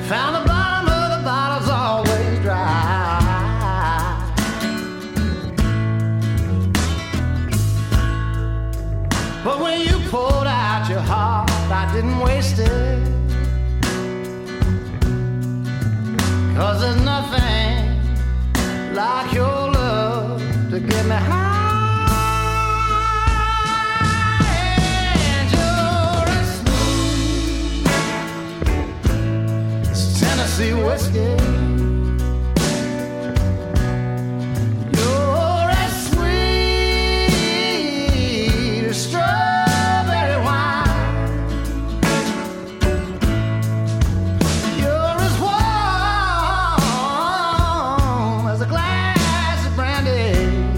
Found the bottom of the bottle's always dry. But when you poured out your heart, I didn't waste it. 'Cause there's nothing like your love to get me high. And you're as smooth as Tennessee whiskey. You're as sweet as strawberry wine. You're as warm as a glass of brandy.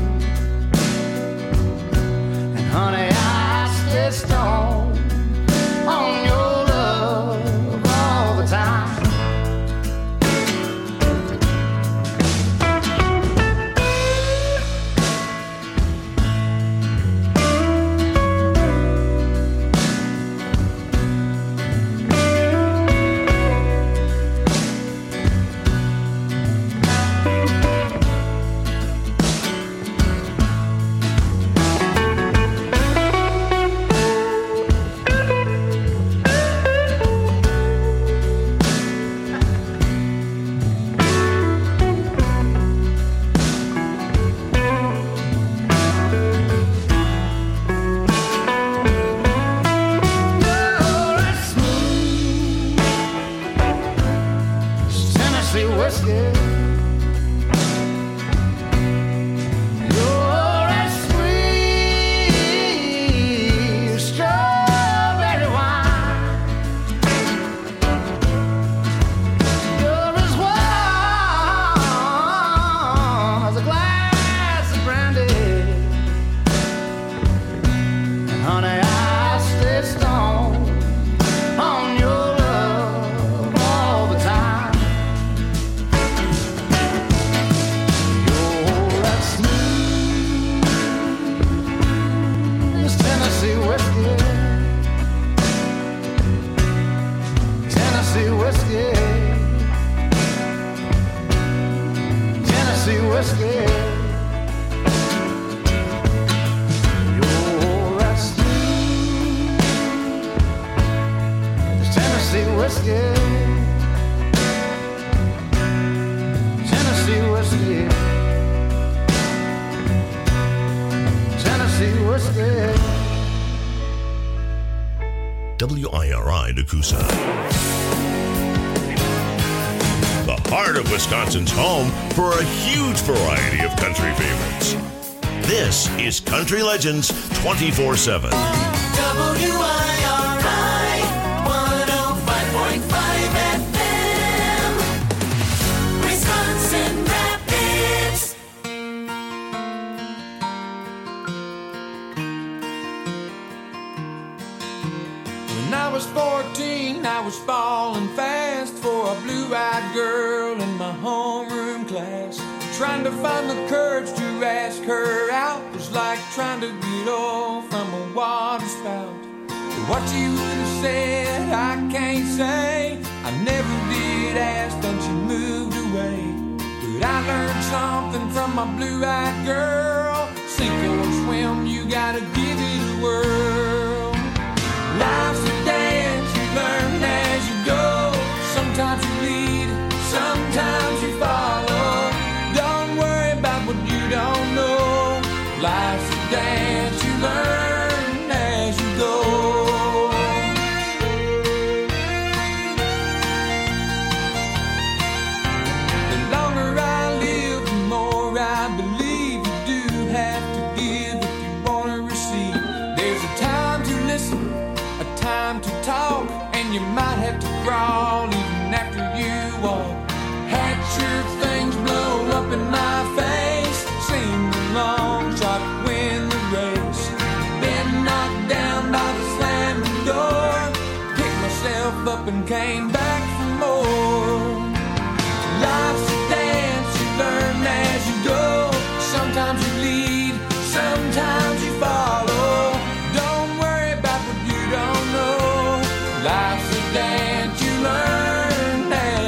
And honey, I stay stoned on your love all the time. You're as smooth as Tennessee whiskey. You're as sweet as strawberry wine. You're as warm as a glass of brandy. And honey, I stay stoned on your love all the time. You're as smooth as Tennessee whiskey. Tennessee whiskey. Tennessee whiskey. You're as smooth as Tennessee whiskey. Tennessee whiskey. Tennessee whiskey. WIRI Nakusa. The heart of Wisconsin's home for a huge variety of country favorites. This is Country Legends 24/7. WIRI 105.5 FM, Wisconsin Rapids. When I was 14, I was falling fast for a blue-eyed girl in my homeroom class. Trying to find the courage to ask her out was like trying to get off from a water spout. What you would have said, I can't say. I never did ask, then she moved away. But I learned something from my blue-eyed girl. Sink or swim, you gotta give it a whirl. Life's a dance, you learn as you go. Sometimes you lead, sometimes you follow. Don't worry about what you don't know. Life's a dance, you learn as you go. The longer I live, the more I believe you do have to give if you want to receive. There's a time to listen, a time to talk, and you might have to crawl even after you walk. Had sure things blow up in my face, seemed a long shot to win the race. Been knocked down by the slamming door, picked myself up and came back for more. Life's a dance, you learn as you go. Sometimes you lead, sometimes you follow. Don't worry about what you don't know. Life's a dance, you learn as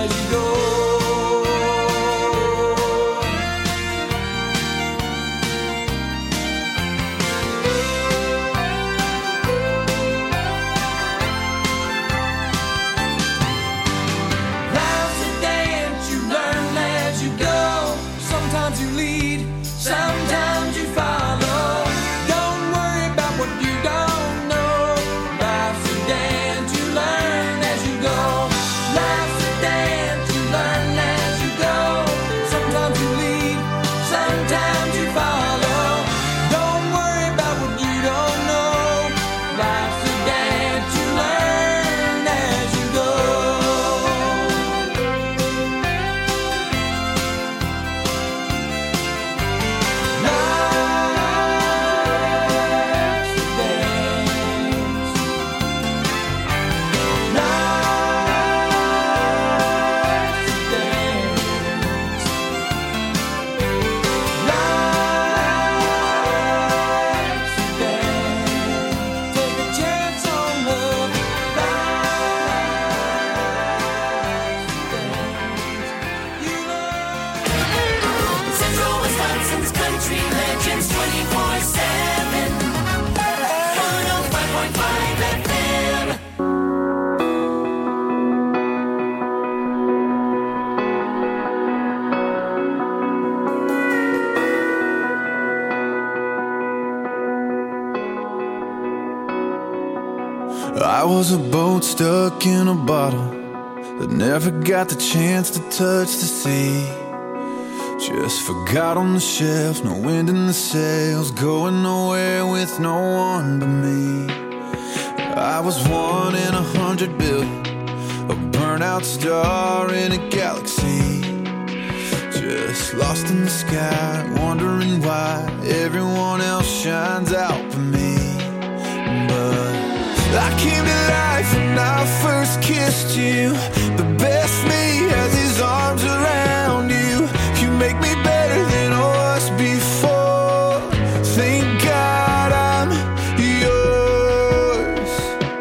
was a boat stuck in a bottle that never got the chance to touch the sea. Just forgot on the shelf, no wind in the sails, going nowhere with no one but me. I was 1 in 100 billion, a burnout star in a galaxy. Just lost in the sky, wondering why everyone else shines out for me. But I came to life when I first kissed you. The best me has his arms around you. You make me better than I was before. Thank God I'm yours.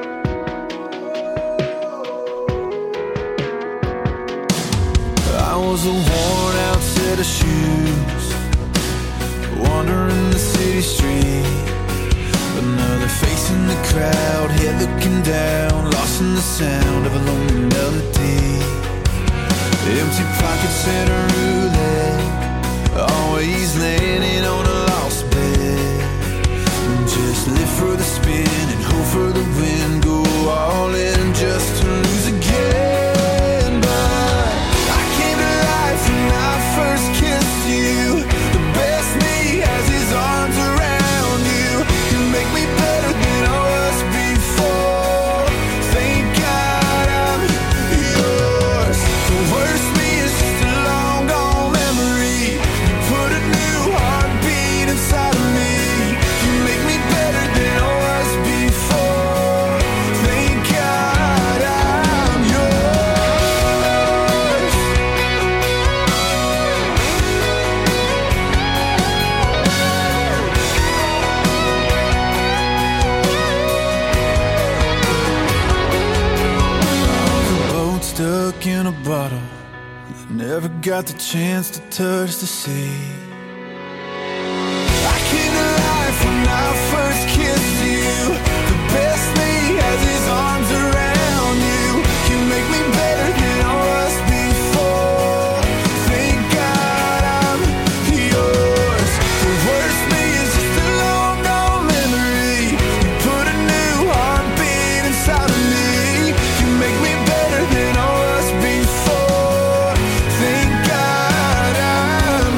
I was a worn out set of shoes, wandering the city street. Another face in the crowd, head looking down, lost in the sound of a lonely melody. Empty pockets and a roulette, always landing on a lost bet. Just live for the spin and hope for the win, go all in just to lose again. But I came to life when I first kissed you. The best me has his arms around you. You make me better than I was before. Thank God I'm yours. The worst me is just a long gone memory. You put a new heartbeat inside of me. You make me better than I was before. Thank God I'm yours. Boat stuck in a bottle that never got the chance to touch the sea. I came to life when I first kissed you. The best me has his arms around you. You make me better than I was before. Thank God I'm yours. The worst me is just a long gone memory. You put a new heartbeat inside of me. You make me better than I was before. Thank God I'm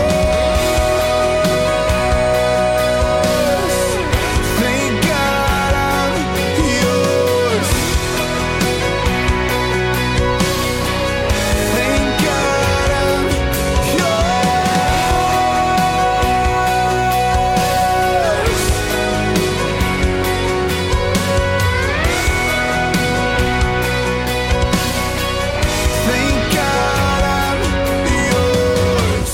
yours. Thank God I'm yours. Thank God I'm yours. Thank God I'm yours.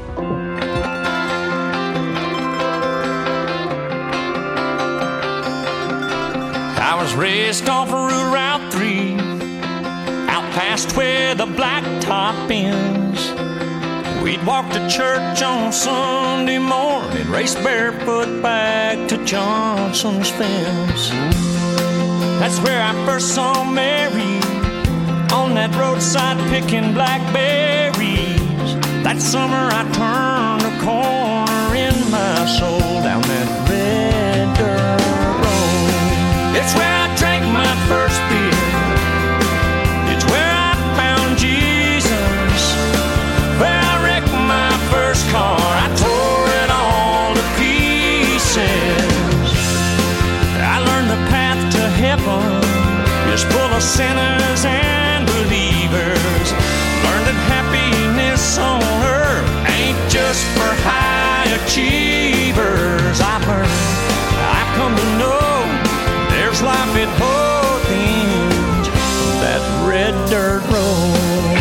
I was raised off of Route 3, out past where the blacktop ends. We'd walk to church on Sunday morning, race barefoot back to Johnson's fence. That's where I first saw Mary, on that roadside picking blackberries. That summer I turned a corner in my soul down that red dirt road. It's where I drank my first beer. It's where I found Jesus. Where I wrecked my first car. I tore it all to pieces. I learned the path to heaven is full of sinners and believers. Learned that happiness on earth ain't just for high achievers. I've come to know there's life at both ends of that red dirt road.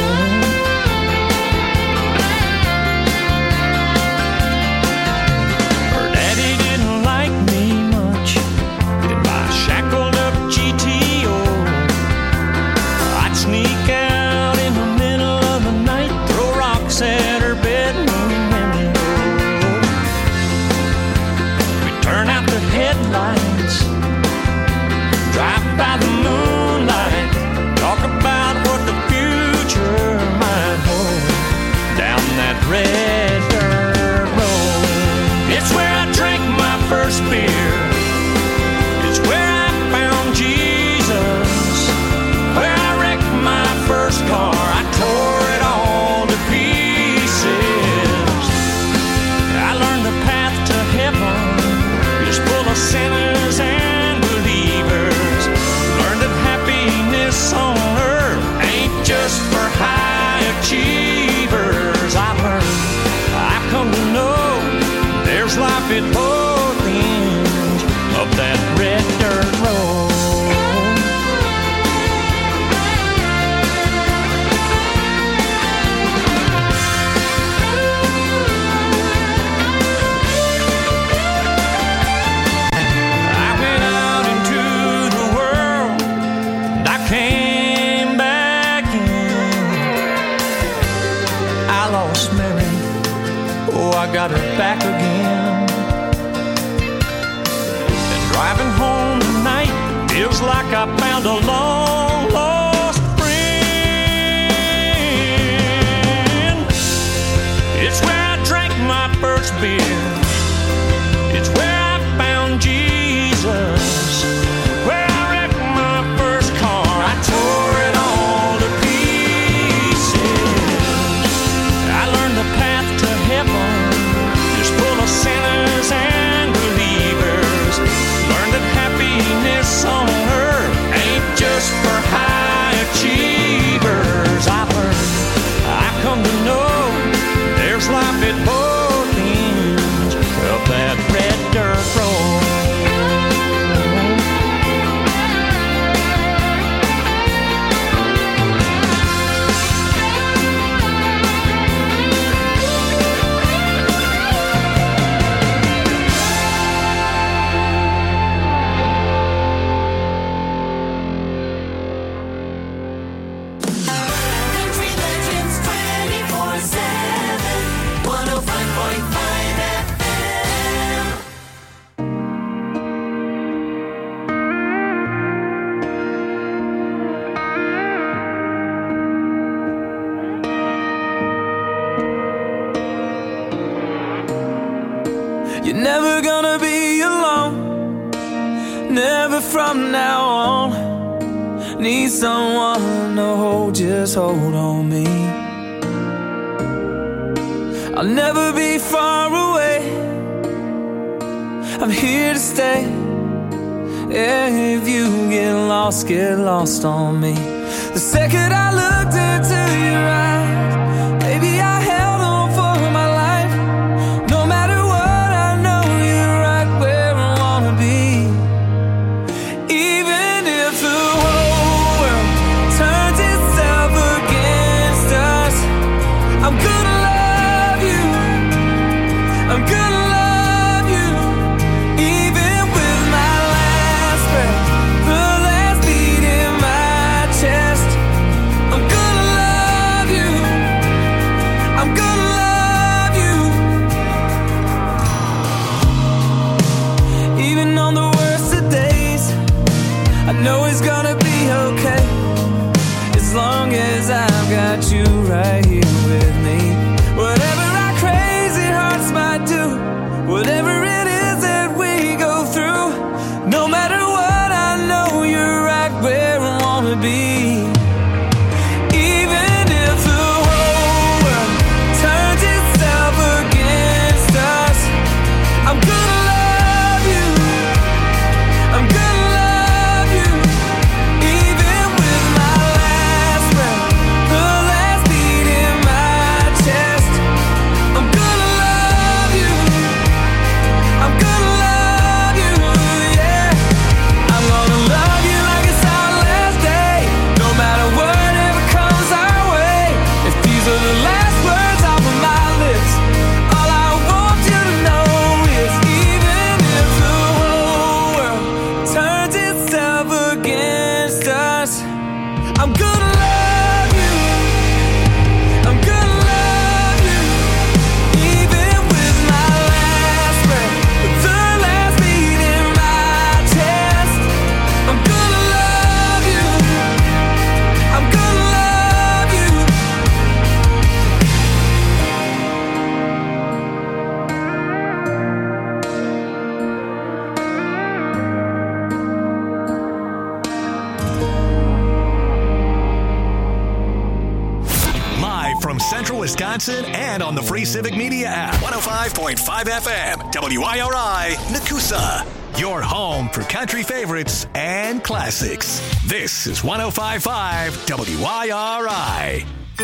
Her daddy didn't like me much in my shackled up GTO. I'd sneak out in the middle of the night, throw rocks at her bedroom window. We'd turn out the headlights, drive by the moonlight, talk about what the future might hold down that red dirt road. It's where I drank my first beer. It's where I found Jesus. I got her back again. And driving home tonight feels like I found a long lost friend. It's where I drank my first beer. It's where I found Jesus. Where I wrecked my first car. I tore it all to pieces. I learned the path to heaven is full of sinners and believers. Learned that happiness on earth ain't just for high achievers. I learned, I've come to know there's life at both ends of that red dirt road. Country Legends 24/7, 105.5 FM. You're never gonna be alone, never from now on. Need someone to hold, just hold on me. I'll never be far away, I'm here to stay. If you get lost on me. The second I looked into your eyes, baby, I held on for my life. No matter what, I know you're right where I wanna be. Even if the whole world turns itself against us, I'm gonna love you. I'm gonna love you. Even with my last breath, the last beat in my chest, I'm gonna love you. I'm gonna love you. Even on the worst of days, I know it's gonna be okay. As long as I've got you right here with me. Whatever our crazy hearts might do, whatever it is that we go through, no matter what, I know you're right where I wanna be. Even if the whole world turns itself against us, I'm gonna love you. I'm gonna love you. Even with my last breath, the last beat in my chest, I'm gonna love you. I'm gonna love you, yeah. I'm gonna love you like it's our last day, no matter whatever comes our way. If these are the last words off of my lips, all I want you to know is even if the whole world turns itself against us, I'm gonna love you. I'm gonna love you. Even with my last breath, the last beat in my chest, I'm gonna love you. I'm gonna love you. Live from Central Wisconsin and on the free Civic Media app. 105.5 FM, WIRI, Nakusa. Your home for country favorites and classics. This is 105.5 WIRI.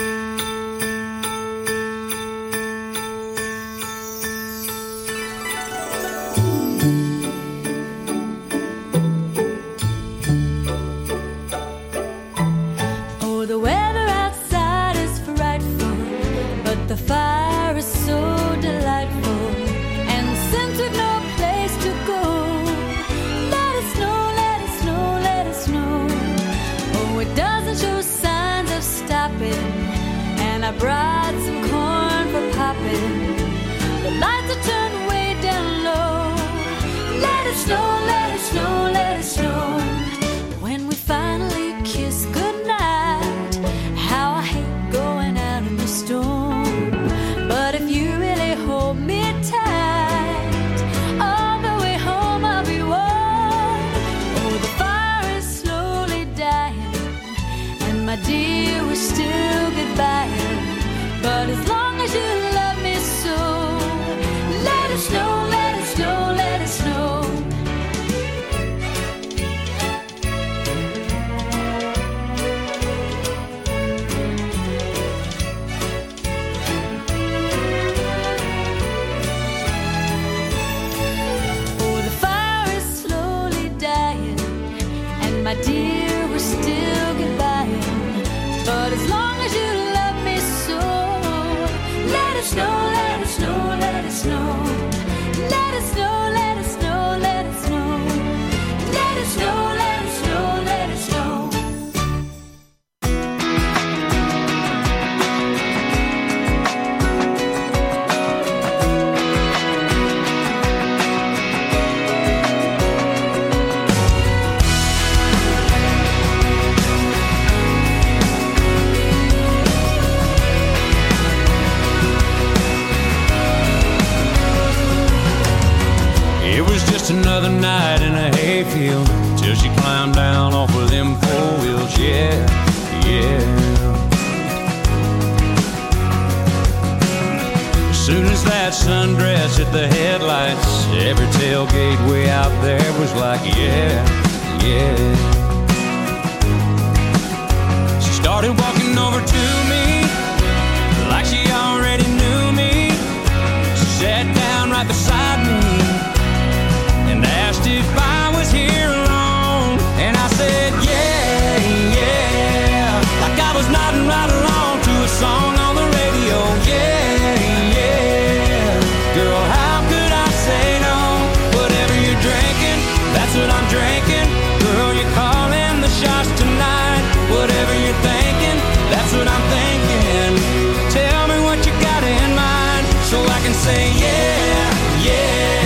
Oh, the weather outside is frightful, but the fire is so delightful. And since we've no place to go, let it snow, let it snow, let it snow. Oh, it doesn't show signs of stopping, and I brought some corn for popping. The dear, we're still goodbye. But as long as you love me so, let it snow, let it snow, let it snow. Oh, the fire is slowly dying, and my dear, we're still goodbye. But as long as you love me so, let it snow, let it snow, let it snow. Let it snow, let it snow, let it snow. Let it snow, let it snow, let it snow. It was just another night in a hayfield till she climbed down off of them 4 wheels. Yeah, yeah. As soon as that sundress hit the headlights, every tailgate way out there was like, yeah, yeah. She started walking over to me like she already knew me. She sat down right beside me and asked if I was here alone. And I said, yeah, yeah, like I was nodding right along to a song on the radio. Yeah, yeah, girl, how could I say no? Whatever you're drinking, that's what I'm drinking. Girl, you're calling the shots tonight. Whatever you're thinking, that's what I'm thinking. Tell me what you got in mind so I can say yeah, yeah.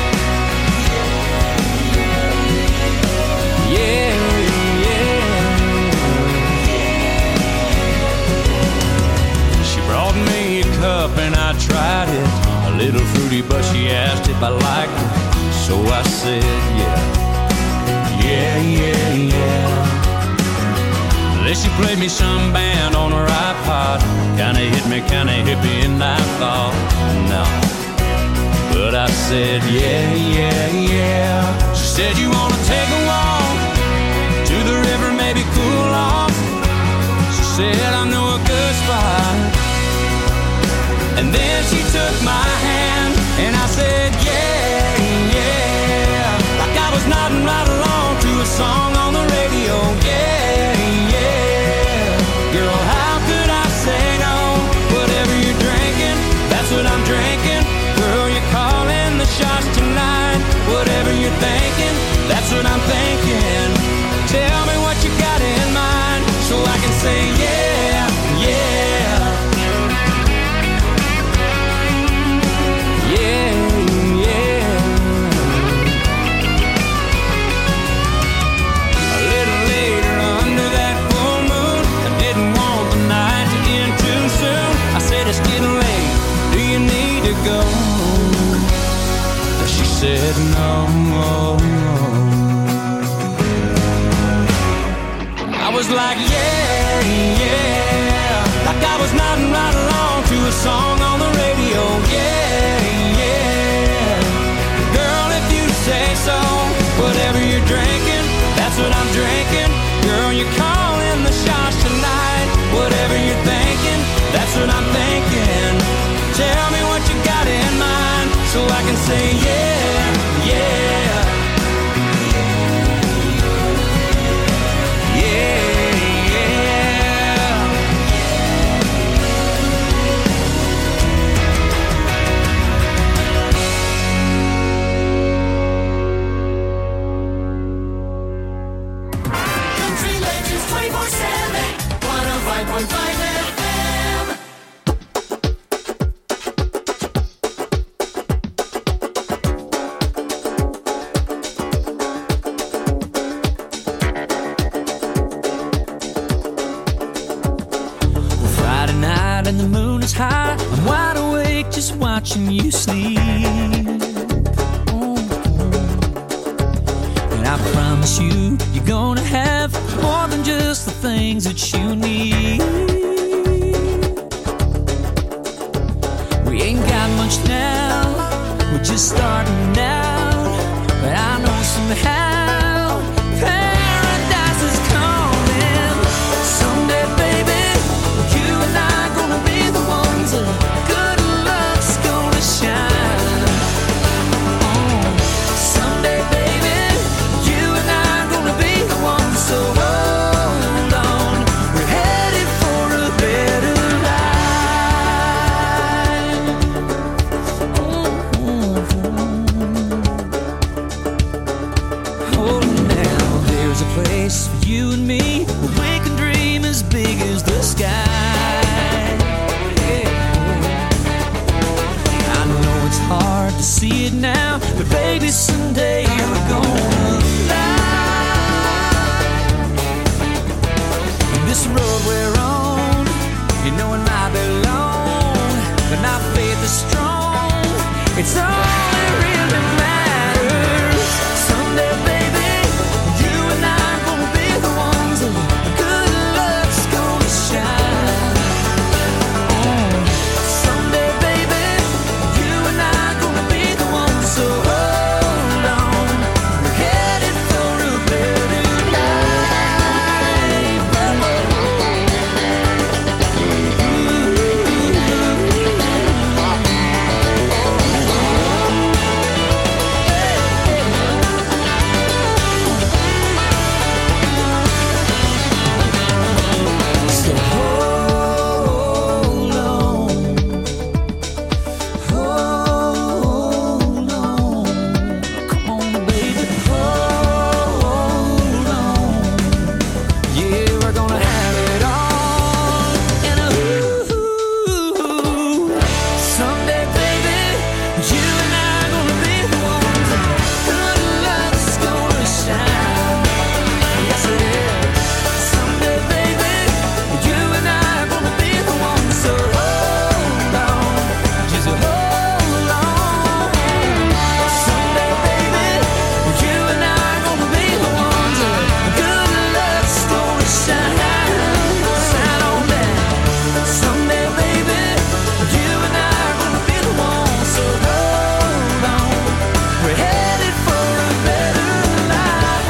And I tried it, a little fruity, but she asked if I liked it. So I said, yeah, yeah, yeah, yeah. Then she played me some band on her iPod. Kinda hit me, kinda hippie, and I thought, no. But I said, yeah, yeah, yeah. She said, you wanna take a walk to the river, maybe cool off. She said, I know a good spot. And then she took my hand, and I said, yeah, yeah, like I was nodding right along to a song on the radio. Yeah, yeah, girl, how could I say no? Whatever you're drinking, that's what I'm drinking. Girl, you're calling the shots tonight. Whatever you're thinking, that's what I'm thinking. Tell me what you got in mind so I can say yeah, yeah. It's getting late, do you need to go? She said no. I was like yeah, yeah, like I was nodding right along to a song on the radio. Yeah, yeah, girl, if you say so. Whatever you're drinking, that's what I'm drinking. Girl, you're calling the shots tonight. Whatever you're thinking, that's what I'm thinking. Tell me what you got in mind so I can say yeah, yeah. Yeah, yeah. Country Legends 24/7, 105.5 FM. Friday night and the moon is high. I'm wide awake just watching you sleep. And I promise promise you, you're gonna have more than just the things that you need. We ain't got much now, we're just starting out, but I know somehow paradise is coming. Someday, baby, you and I are gonna be the ones that good luck's gonna shine. Someday, baby, you and I are gonna be the ones, so hold on, we're headed for a better life. Oh, now there's a place for you and me where we can dream as big as the sky. Yeah. I know it's hard to see it now, but baby, someday we're gonna fly. This road we're on, you know it might be long, but my faith is strong. It's all that really matters. Someday, baby, you and I are gonna be the ones that good luck's gonna shine. Someday, baby, you and I are gonna be the ones, so hold on, we're headed for a better So hold on, hold on, come on, baby, hold on. Yeah, we're gonna have it all, and someday, baby, you and I are gonna be the ones that good luck's gonna shine. Yes, it is. Someday, baby, you and I are gonna be the ones, so hold on, just hold on. Someday, baby, you and I are gonna be the ones that good luck's gonna shine. Shine on down. Someday, baby, you and I are gonna be the ones, so hold on, we're headed for a better life.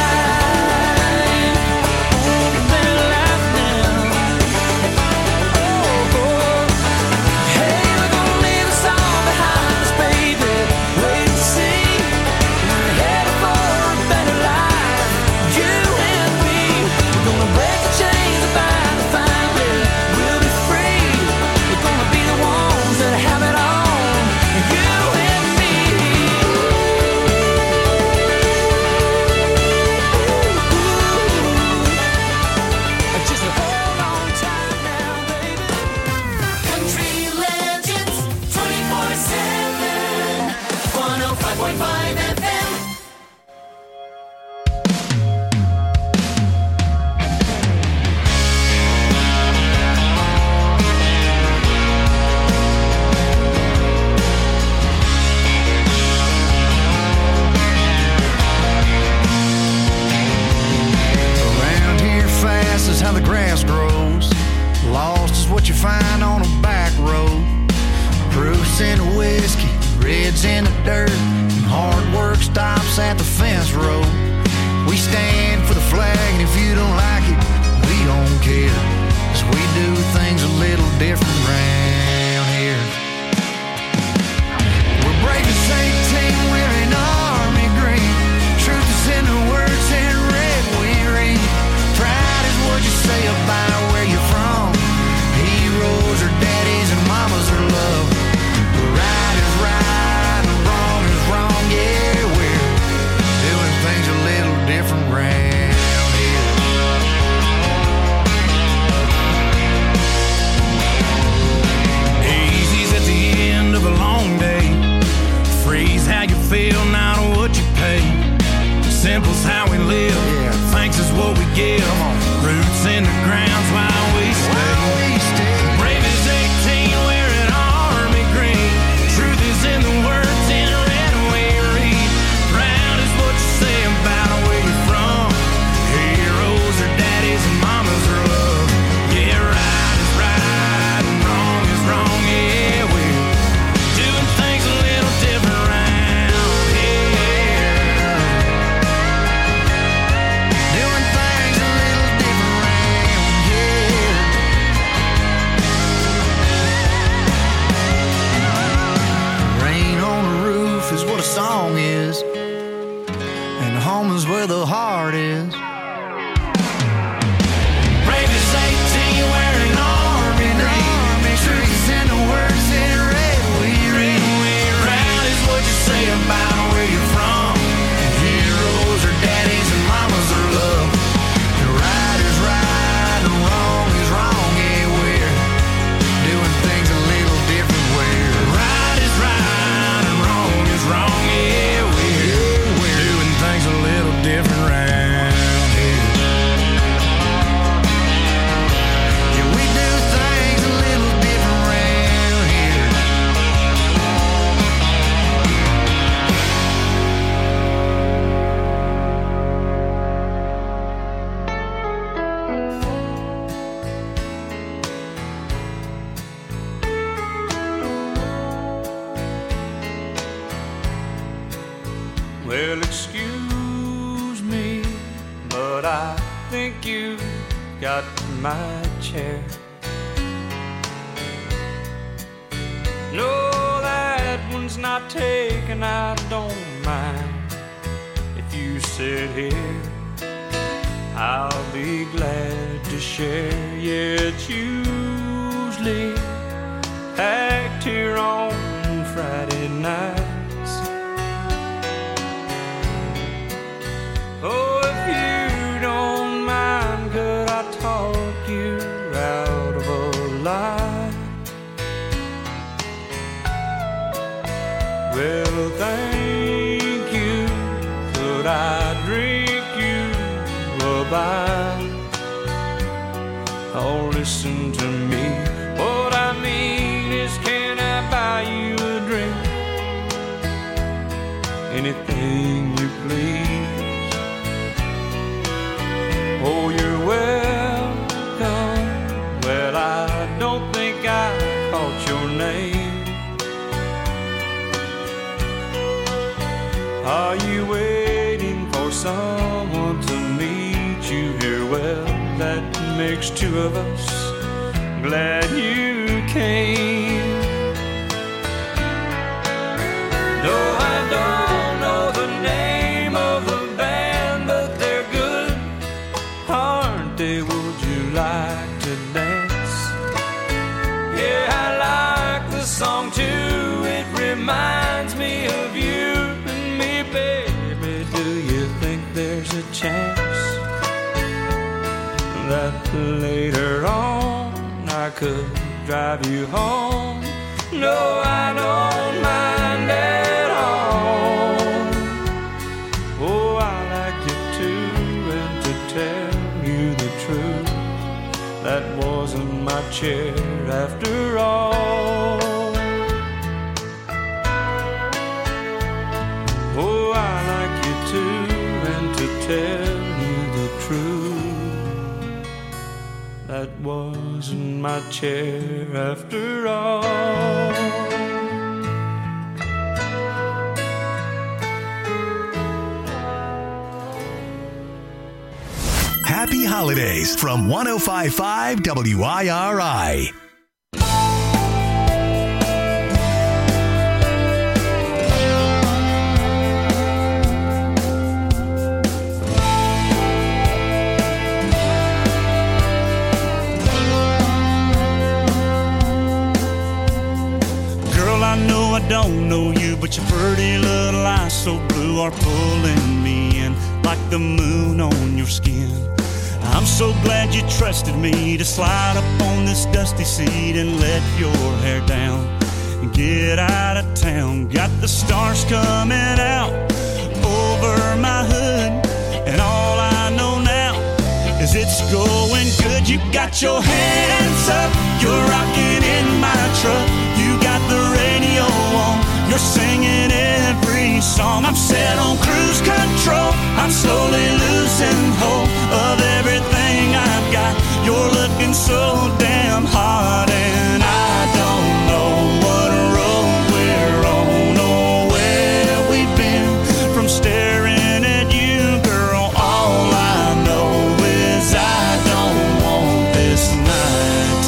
A better life now. Hey, we're gonna leave us all behind us, baby. Wait and see. We're headed for a better life. You and me. We're gonna break the chains that bind us finally. We'll be free. We're gonna be the ones that have it all. You and me. Just hold on tight now, baby. Country Legends 24/7. 105.5 FM. Around here fast is how the grass grows. Lost is what you find on a back road. Proofs in the whiskey, reds in the dirt, and hard work stops at the fence road. We stand for the flag, and if you don't like it, we don't care, 'cause we do things a little different round here. We're brave as 18, wearing army green. Truth is in the words in red we read. Pride is what you say about where you're from. Heroes are daddies and mamas are love. Right is right and wrong is wrong. Yeah, we're doing things a little different round here. Well, excuse me, but I think you got my chair. No, that one's not taken, I don't mind. If you sit here, I'll be glad to share. Yeah, it's usually packed here on Friday nights. Oh, if you don't mind, could I talk you out of a lie? Well, thank you. Could I drink you a bite? Oh, listen to me. What I mean is, can I buy you a drink? Anything you please. Oh, you're welcome. Well, I don't think I caught your name. Are you waiting for someone to meet you here? Well, that makes two of us. Glad you came. No, I don't know the name of the band, but they're good, aren't they? Would you like to dance? Yeah, I like the song too. It reminds me of you and me, baby. Do you think there's a chance that later on I could drive you home? No, I don't mind at all. Oh, I like you too, and to tell you the truth, that wasn't my chair after all. Oh, I like you too, and to tell you the truth, that wasn't my chair after all. Happy holidays from 105.5 WIRI. I don't know you, but your pretty little eyes so blue are pulling me in like the moon on your skin. I'm so glad you trusted me to slide up on this dusty seat and let your hair down and get out of town. Got the stars coming out over my hood, and all I know now is it's going good. You got your hands up, you're rocking in my truck. You got the radio on, you're singing every song. I'm set on cruise control, I'm slowly losing hope of everything I've got. You're looking so damn hot, and I don't know what road we're on or where we've been. From staring at you, girl, all I know is I don't want this night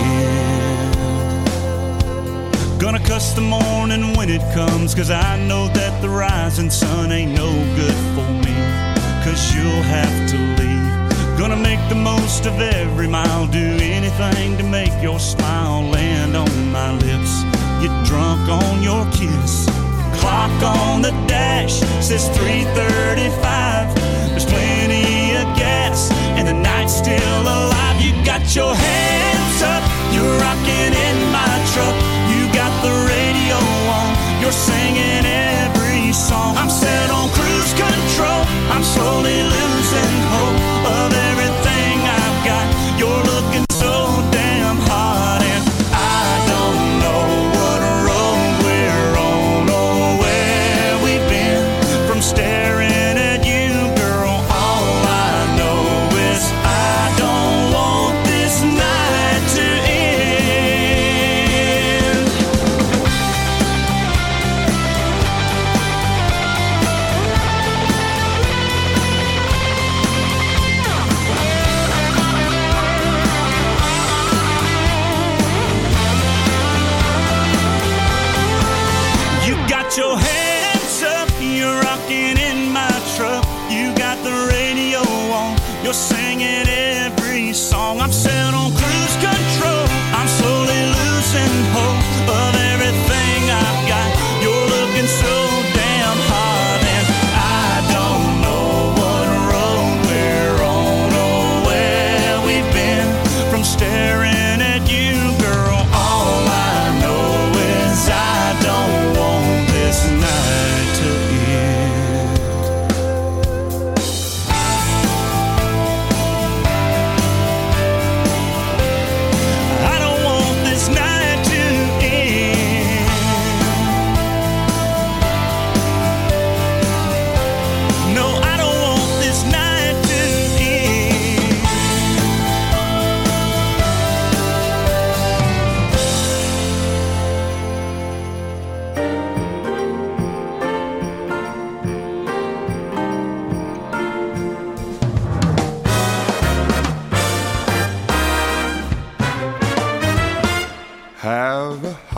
to end. Gonna cuss the morning when it comes, 'cause I know that the rising sun ain't no good for me, 'cause you'll have to leave. Gonna make the most of every mile, do anything to make your smile land on my lips. Get drunk on your kiss. Clock on the dash says 3:35. There's plenty of gas and the night's still alive. You got your hands up, you're rocking in my truck. You got the radio on, you're singing every song. I'm set on cruise control, I'm slowly losing hope of everything I've got. You're looking so damn hot, and I don't know what road we're on or where we've been. From staring at you, girl, all I know is I don't want this night to end.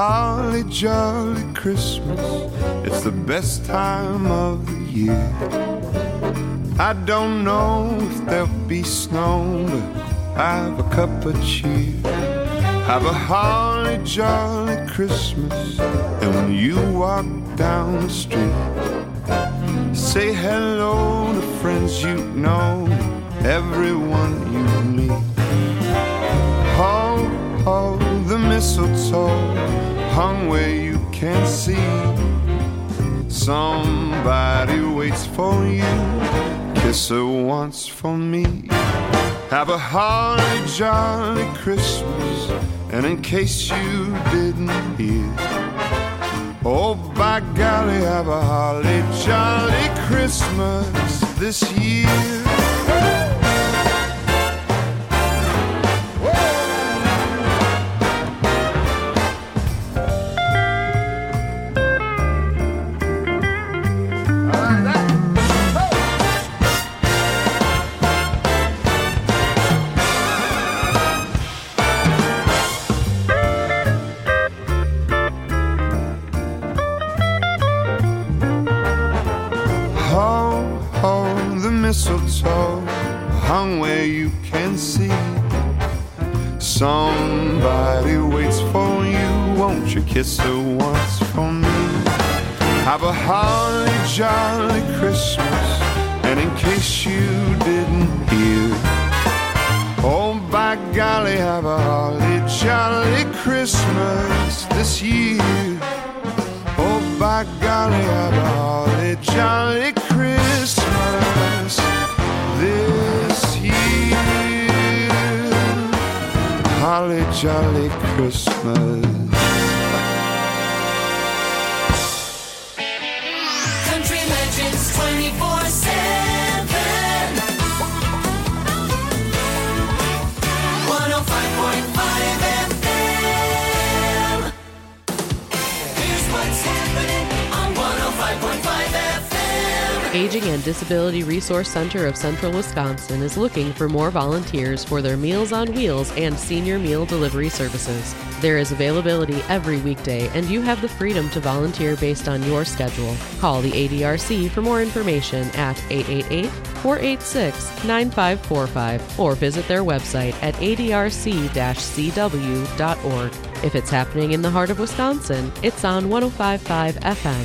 holly jolly Christmas. It's the best time of the year. I don't know if there'll be snow, but have a cup of cheer. Have a holly jolly Christmas. And when you walk down the street, say hello to friends you know, everyone you meet. Ho, ho, the mistletoe hung where you can't see. Somebody waits for you, kiss her once for me. Have a holly jolly Christmas. And in case you didn't hear, oh, by golly, have a holly jolly Christmas this year. Mistletoe hung where you can see. Somebody waits for you, won't you kiss her once for me? Have a holly jolly Christmas. And in case you didn't hear, oh, by golly, have a holly jolly Christmas this year. Oh, by golly, have a holly jolly Christmas this year. Holly jolly Christmas. Country Legends 24/7. 105.5 FM. Here's what's happening on 105.5 FM. Aging and Disability Resource Center of Central Wisconsin is looking for more volunteers for their Meals on Wheels and senior meal delivery services. There is availability every weekday, and you have the freedom to volunteer based on your schedule. Call the ADRC for more information at 888-486-9545 or visit their website at adrc-cw.org. If it's happening in the heart of Wisconsin, it's on 105.5 FM.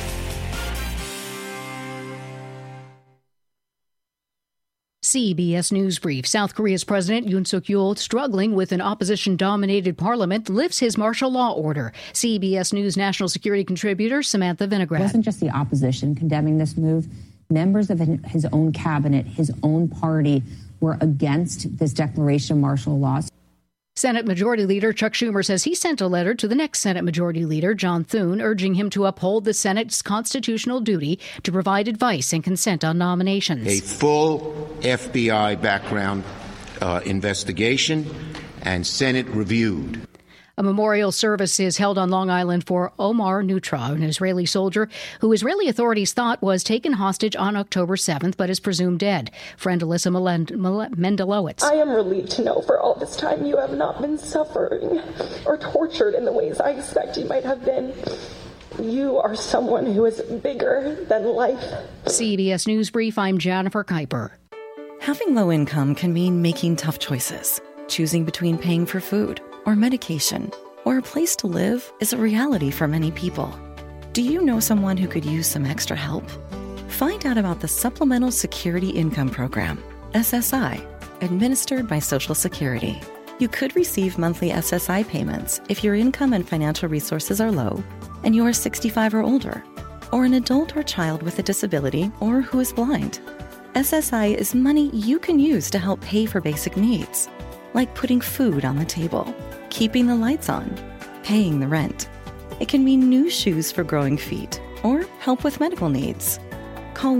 CBS News Brief. South Korea's President Yoon Suk-yeol, struggling with an opposition-dominated parliament, lifts his martial law order. CBS News national security contributor Samantha Vinograd. It wasn't just the opposition condemning this move. Members of his own cabinet, his own party, were against this declaration of martial law. Senate Majority Leader Chuck Schumer says he sent a letter to the next Senate Majority Leader, John Thune, urging him to uphold the Senate's constitutional duty to provide advice and consent on nominations. A full FBI background investigation and Senate reviewed. A memorial service is held on Long Island for Omar Nutra, an Israeli soldier who Israeli authorities thought was taken hostage on October 7th, but is presumed dead. Friend Alyssa Mendelowitz. I am relieved to know for all this time you have not been suffering or tortured in the ways I expect you might have been. You are someone who is bigger than life. CBS News Brief, I'm Jennifer Kuiper. Having low income can mean making tough choices. Choosing between paying for food or medication or a place to live is a reality for many people. Do you know someone who could use some extra help? Find out about the Supplemental Security Income Program, SSI, administered by Social Security. You could receive monthly SSI payments if your income and financial resources are low and you are 65 or older, or an adult or child with a disability or who is blind. SSI is money you can use to help pay for basic needs, like putting food on the table, keeping the lights on, paying the rent. It can mean new shoes for growing feet or help with medical needs. Call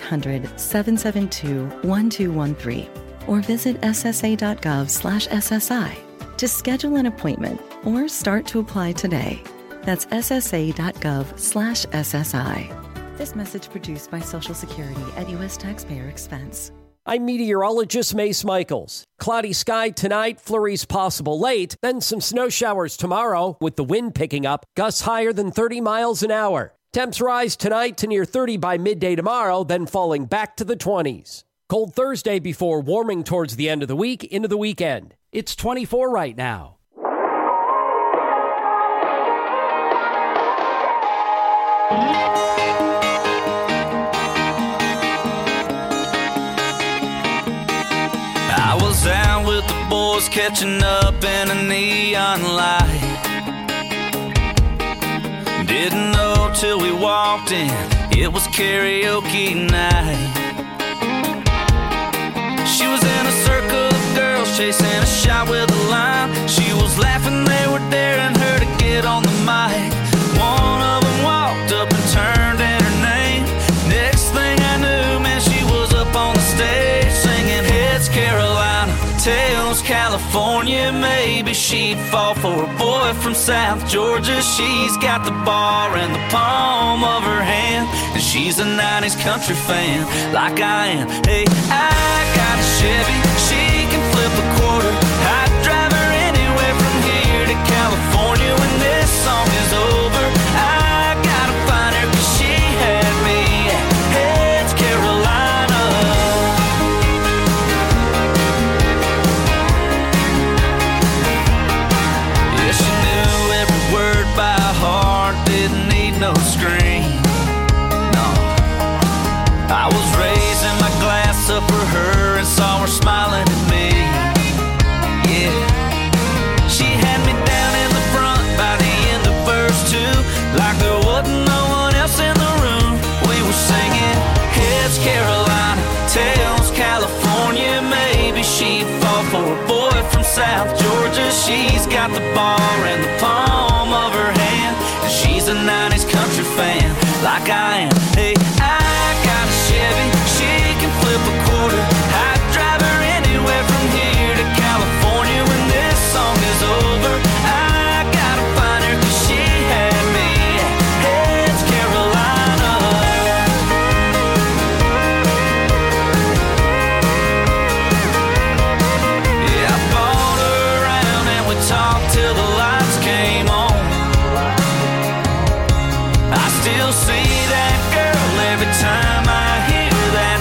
1-800-772-1213 or visit ssa.gov/SSI to schedule an appointment or start to apply today. That's ssa.gov/SSI. This message produced by Social Security at U.S. taxpayer expense. I'm meteorologist Mace Michaels. Cloudy sky tonight, flurries possible late, then some snow showers tomorrow with the wind picking up, gusts higher than 30 miles an hour. Temps rise tonight to near 30 by midday tomorrow, then falling back to the 20s. Cold Thursday before warming towards the end of the week into the weekend. It's 24 right now. I was out with the boys catching up in a neon light. Didn't know till we walked in, it was karaoke night. She was in a circle of girls chasing a shot with a line. She was laughing, they were daring her to get on the mic. One of them walked up and turned in her name. Next thing I knew, man, she was up on the stage singing Heads Carolina, Tails California. Maybe she'd fall for a boy from South Georgia. She's got the bar in the palm of her hand, and she's a 90s country fan like I am. Hey, I got a Chevy, she can flip a quarter. I'd drive her anywhere from here to California. When this song is over, I gotta find her, 'cause she had me at Heads Carolina. Yeah, she knew every word by heart, didn't need no screen. No, I was raising my glass up for her and saw her smiling at me. Yeah, she had me down in the front by the end of verse 2, like there wasn't no one else in the room. We were singing Heads Carolina, Tails California. Maybe she'd fall for a boy from South Georgia. She's got the bar in the palm of her hand, and she's a 90s country fan like I am. Hey, I got a Chevy, she can flip a quarter. I'd drive her anywhere from here to California. When this song is over, I gotta find her, 'cause she had me at Heads Carolina. Yeah, I bought her around and we talked till the lights came on. I still see that girl every time I hear that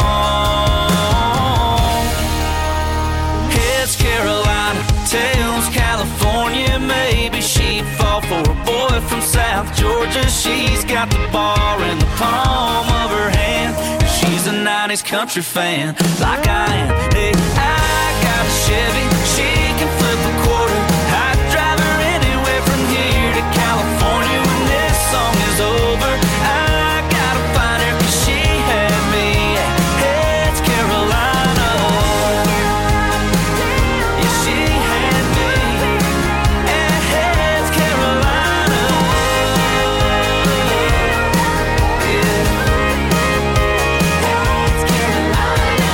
song. Heads Carolina, Tails California. Maybe she'd fall for a boy from South Georgia. She's got the bar in the palm of her hand, and she's a 90s country fan like I am. Hey, I got a Chevy, she can flip a quarter. I'd drive her anywhere from here to California. When this song is over, I gotta find her, 'cause she had me at Heads Carolina. Yeah, she had me at Heads Carolina. Yeah. Heads Carolina.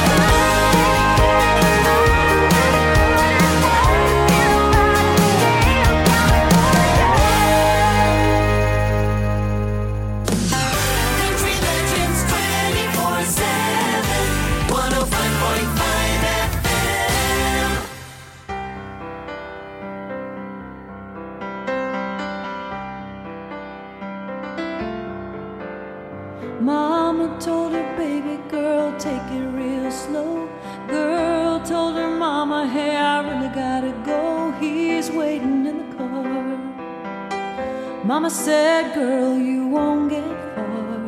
Country Legends 24/7, 105.5 FM. Mama told her, baby girl, take it real slow. Girl told her mama, hey, I really gotta go. He's waiting in the car. Mama said, girl, you won't get far.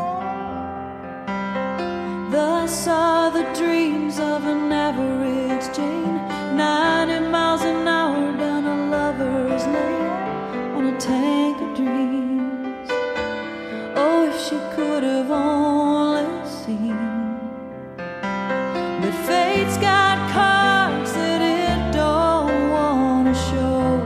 Thus are the dreams of an average Jane, 90 miles an hour down a lover's lane on a tank of dreams. Oh, if she could have only seen. But fate's got cards that it don't want to show,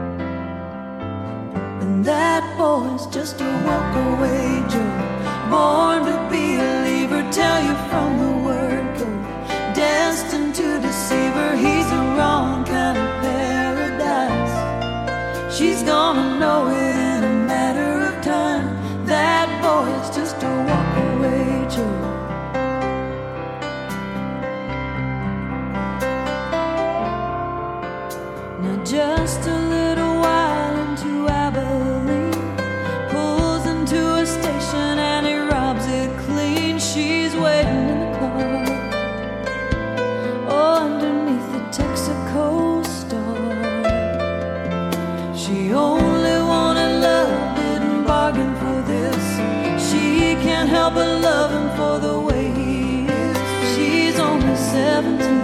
and that boy's just a walk-away Joe, born to be a leaver, tell you from the word go, destined to deceive her. He's the wrong kind of paradise. She's gonna know it in a matter of time. That boy's just a walk-away Joe. just a little while into Abilene, pulls into a station and he robs it clean. She's waiting in the car, oh, underneath the Texaco star. She only wanted love, didn't bargain for this. She can't help but love him for the way he is. She's only 17,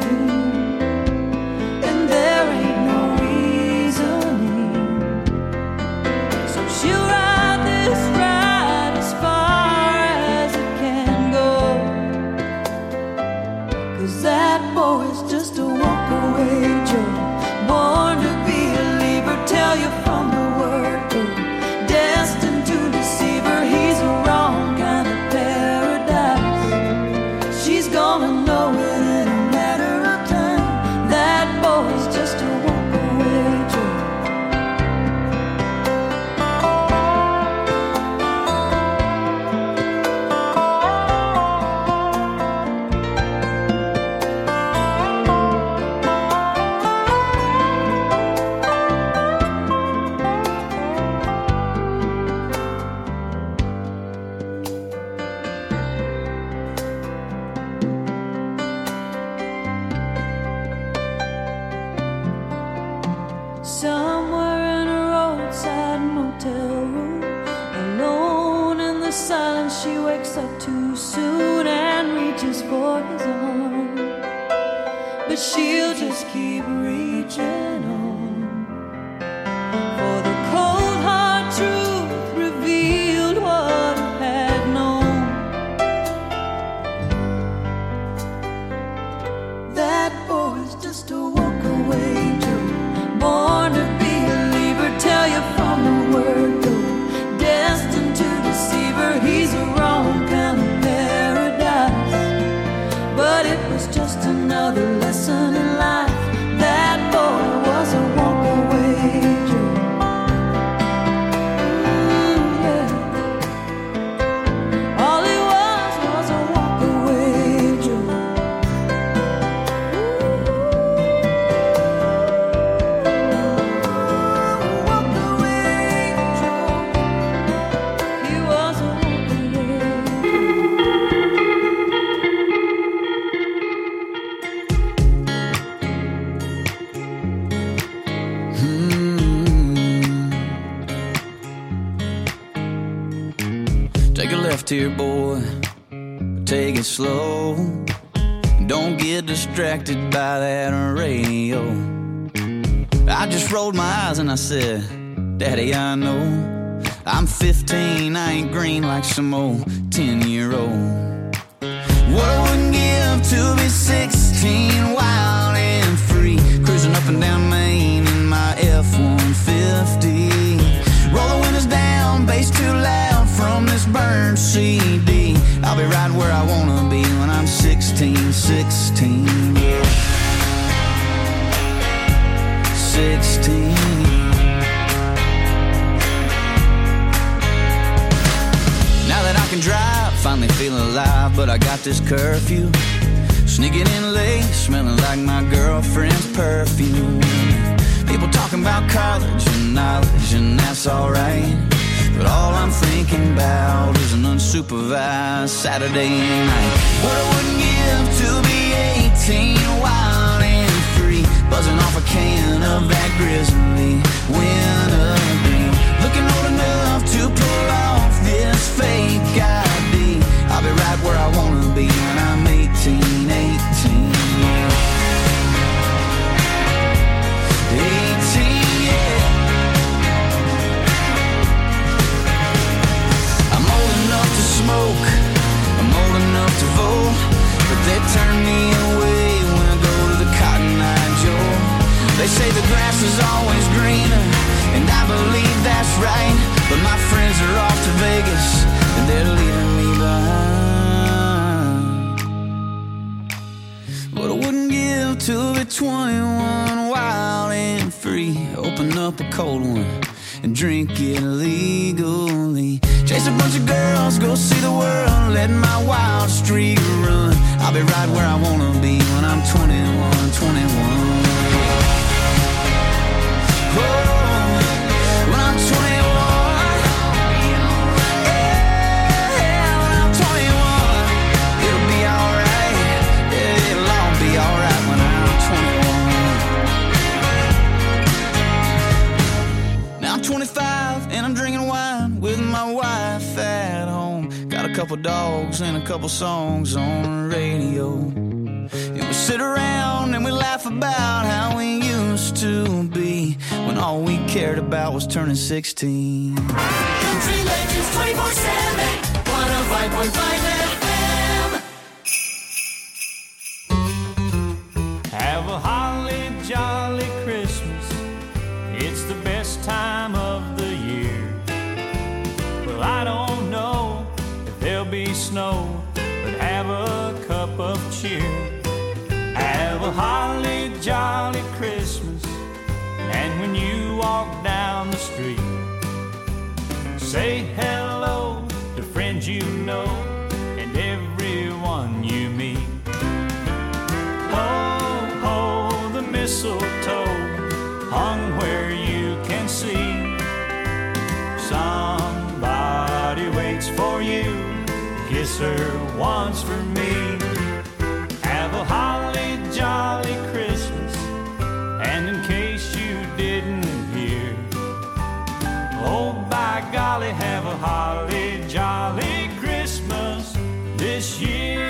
and there ain't no reasoning. So she'll ride this ride as far as it can go, 'cause that boy's just a walk-away Joe, born to be a leaver, tell you from the word go, destined to deceive her. He's a wrong kind of paradise. She's gonna know it in a matter of time. That boy's just a walk-away Joe. Somewhere in a roadside motel room, alone in the silence, she wakes up too soon and reaches for his arm. But she'll just keep reaching on, for the cold hard truth revealed what he had known. That boy's just a walk-away Joe, born to be a leaver, tell you from the word go, destined to deceive her. He's a wrong kind of paradise, but it was just another lesson in life. That boy was a walk-away Joe. Yeah. All he was a walk-away Joe. He was a Take a left here, boy. Take it slow. Don't get distracted by that radio. I just rolled my eyes and I said, Daddy, I know I'm 15, I ain't green like some old 10-year-old. What I wouldn't give to be 16, wild and free, cruising up and down Main in my F-150. Roll the windows down, bass too loud from this burned CD. I'll be right where I wanna be when I'm 16, 16. 16. Now that I can drive, finally feeling alive, but I got this curfew. Sneaking in late, smelling like my girlfriend's perfume. People talking about college and knowledge, and that's alright. But all I'm thinking about is an unsupervised Saturday night. What I wouldn't give to be 18, wild and free, buzzing off a can of that grizzly wintergreen. Looking old enough to pull off this fake ID. I'll be right where I wanna be when I'm 18, 18. 18, yeah. I'm old enough to smoke, I'm old enough to vote, but they turn me away when I go to the Cotton Eye Joe. They say the grass is always greener, and I believe that's right, but my friends are off to Vegas, and they're leaving me behind. What I wouldn't give to be 21, wild and free, open up a cold one and drink it legally. Chase a bunch of girls, go see the world, let my wild streak run. I'll be right where I wanna be when I'm 21, 21. and I'm drinking wine with my wife at home. Got a couple dogs and a couple songs on the radio. And we sit around and we laugh about how we used to be when all we cared about was turning 16. Country Legends 24/7, 105.5 FM. Have a holly jolly Christmas. It's the best time of the year. Well, I don't know if there'll be snow, but have a cup of cheer. Have a holly jolly Christmas. And when you walk down the street, say hello to friends you know and everyone you meet. Ho, ho, the mistletoe hung where you can see. Somebody waits for you, kiss her once for me. Have a holly jolly Christmas, and in case you didn't hear, oh by golly, have a holly jolly Christmas this year.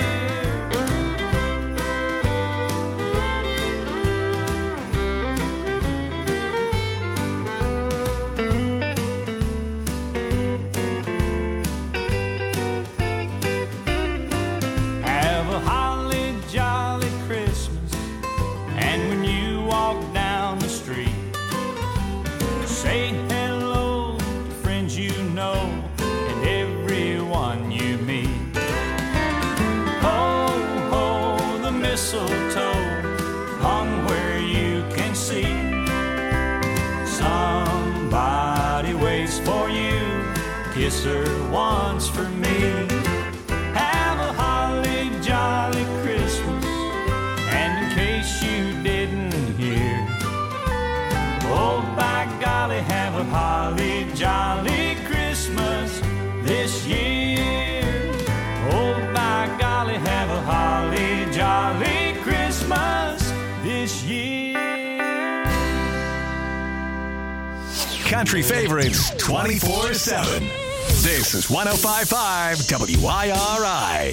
Say hello to friends you know and everyone you meet. Ho, ho, the mistletoe hung where you can see. Somebody waits for you, kiss her once for me. Have a holly jolly Christmas, and in case you didn't hear, oh, by golly, have a holly jolly Christmas this year. Oh, by golly, have a holly jolly Christmas this year. Country favorites 24/7. This is 105.5 WIRI.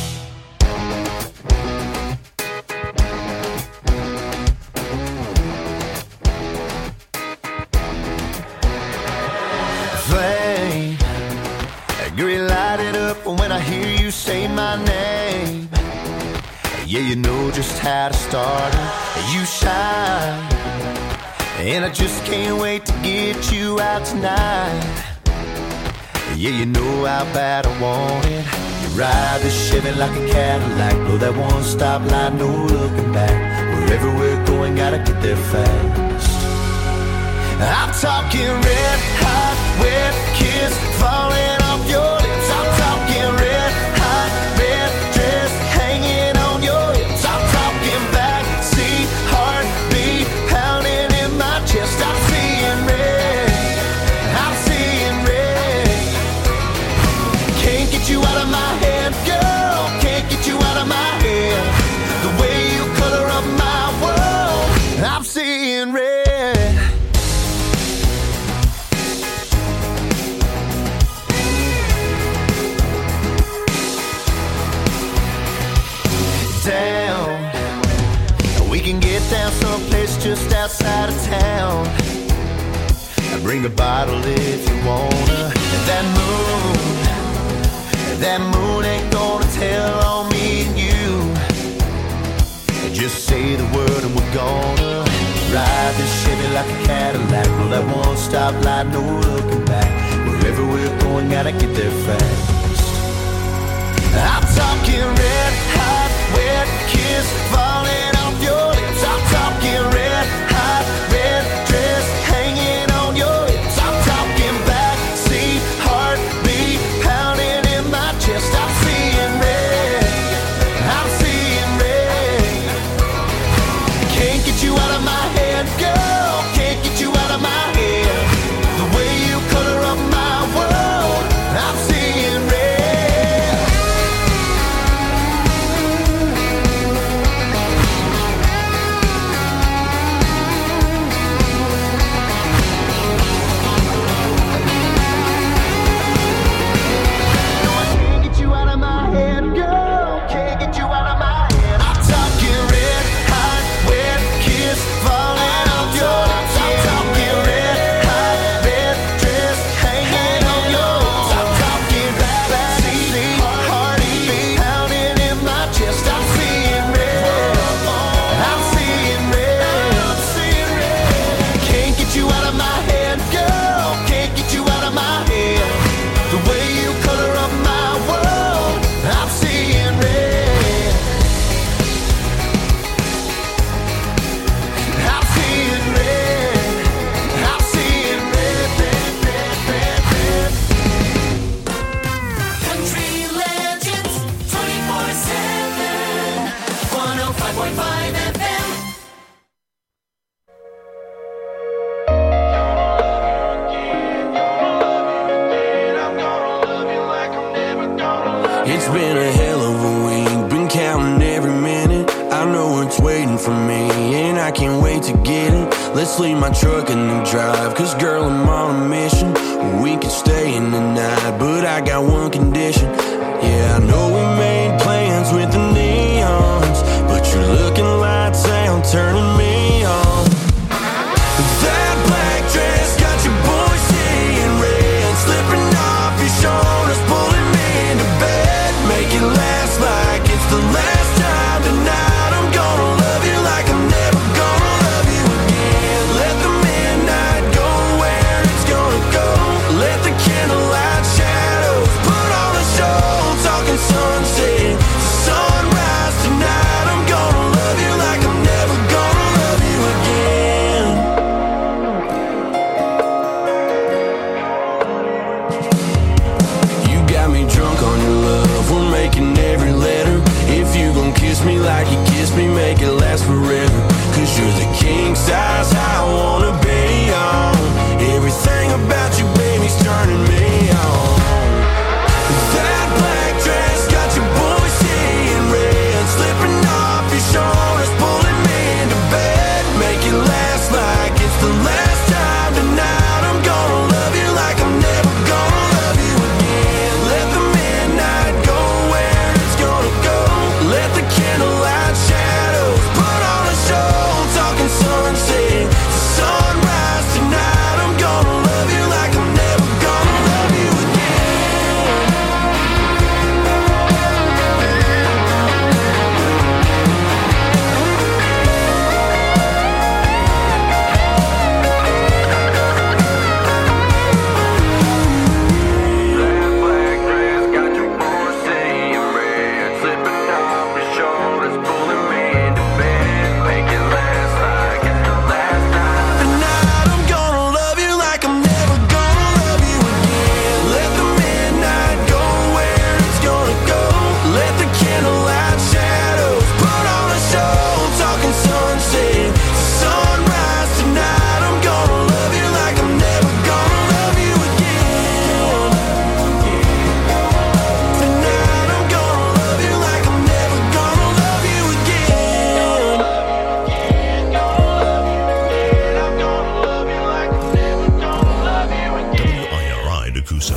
Flame, green lighted up when I hear you say my name. Yeah, you know just how to start it. You shine, and I just can't wait to get you out tonight. Yeah, you know how bad I want it. You ride the Chevy like a Cadillac, blow that one-stop light, no looking back. Wherever we're going, gotta get there fast. I'm talking red hot, wet kiss falling off your lips. I'm talking red hot, red dress hanging on your hips. I'm talking backseat heartbeat pounding in my chest. I'm seeing red, I'm seeing red. Can't get you out of my head, girl. Can't get you out of my head. The way you color up my world, I'm seeing red. Down, we can get down someplace just outside of town. Bring a bottle if you wanna. That moon ain't gonna tell on me and you. Just say the word and we're gonna ride this Chevy like a Cadillac. Roll that one-stop light, no looking back. Wherever we're going, gotta get there fast. I'm talking red hot, wet kiss falling off your lips. I'm talking red hot, red dress hanging on your hips. I'm talking backseat heartbeat pounding in my chest. I'm seeing red, I'm seeing red. Can't get you out of my head, girl. Can't get you out of my head. The way you color up my world, I'm seeing red. Let's leave my truck and then drive, 'cause girl, I'm on a mission. We could stay in the night, but I got one condition. Yeah, I know we made plans with the neons, but you're looking lights out, turning me on. That black dress got your boy seeing red, slipping off your shoulders, pulling me into bed. Make it last like it's the last time tonight. I'm gonna love you like I'm never gonna love you again. Let the midnight go where it's gonna go. Let the candlelight shadows put on a show. Talking sunset, sunrise tonight. I'm gonna love you like I'm never gonna love you again. You got me drunk on your love, we're making every letter. If you gon' kiss me like you kissed me, make it last forever. 'Cause you're the king size I wanna be on. Everything about you, baby's turning me on. That black dress got your boy seeing red, slipping off your shoulders, pulling me into bed. Make it last like it's the last time tonight. I'm gonna love you like I'm never gonna love you again. Let the midnight go where it's gonna go. Let the candlelight shadows put on a show. Talking sunset, sunrise tonight. I'm gonna love you like I'm never gonna love you again. Tonight I'm gonna love you like I'm never gonna love you again. Let the midnight go where it's gonna go. Let the candlelight shadows put on a show. Talking sunset, sunrise tonight. I'm gonna love you like I'm never gonna love you again. Tonight I'm gonna love you like I'm never gonna love you again. WIRI Nakusa.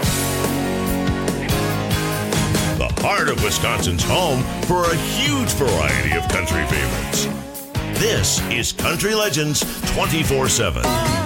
The heart of Wisconsin's home for a huge variety of country favorites. This is Country Legends 24/7.